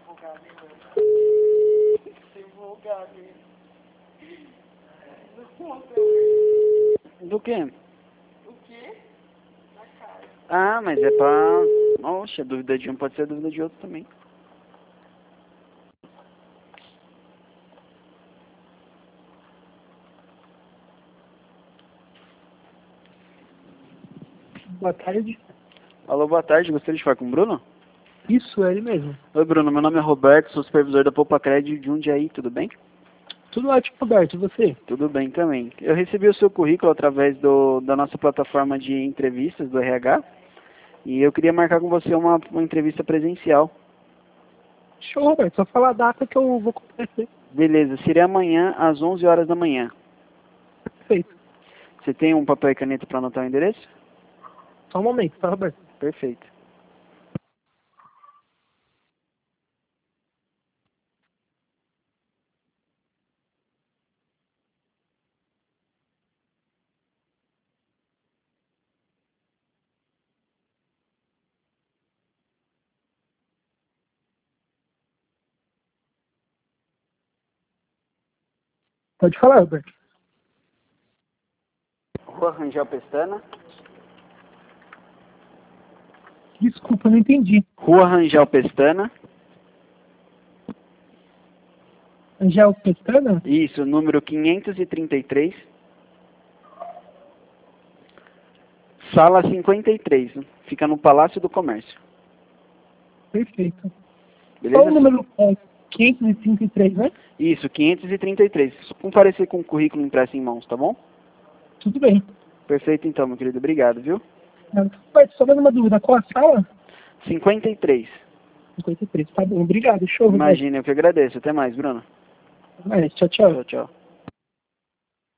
Do quê? Ah, mas é pra... Oxe, a dúvida de um pode ser a dúvida de outro também. Boa tarde. Alô, boa tarde. Gostaria de falar com o Bruno? Isso, é ele mesmo. Oi, Bruno. Meu nome é Roberto, sou supervisor da Poupa Cred de Jundiaí. Tudo bem? Tudo ótimo, Roberto. E você? Tudo bem também. Eu recebi o seu currículo através da nossa plataforma de entrevistas do RH e eu queria marcar com você uma entrevista presencial. Show, Roberto. Só falar a data que eu vou comparecer. Beleza. Seria amanhã às 11 horas da manhã. Perfeito. Você tem um papel e caneta para anotar o endereço? Só um momento, tá, Roberto? Perfeito. Pode falar, Roberto. Rua Rangel Pestana. Desculpa, não entendi. Rua Rangel Pestana. Angel Pestana? Isso, número 533. Sala 53. Fica no Palácio do Comércio. Perfeito. Beleza? Qual o número 533, né? Isso, 533. Só comparecer com o currículo impresso em mãos, tá bom? Tudo bem. Perfeito então, meu querido. Obrigado, viu? Roberto, só mais uma dúvida. Qual a sala? 53. 53. Tá bom. Obrigado. Show, Roberto. Imagina, eu que agradeço. Até mais, Bruno. Tchau, tchau. Tchau, tchau.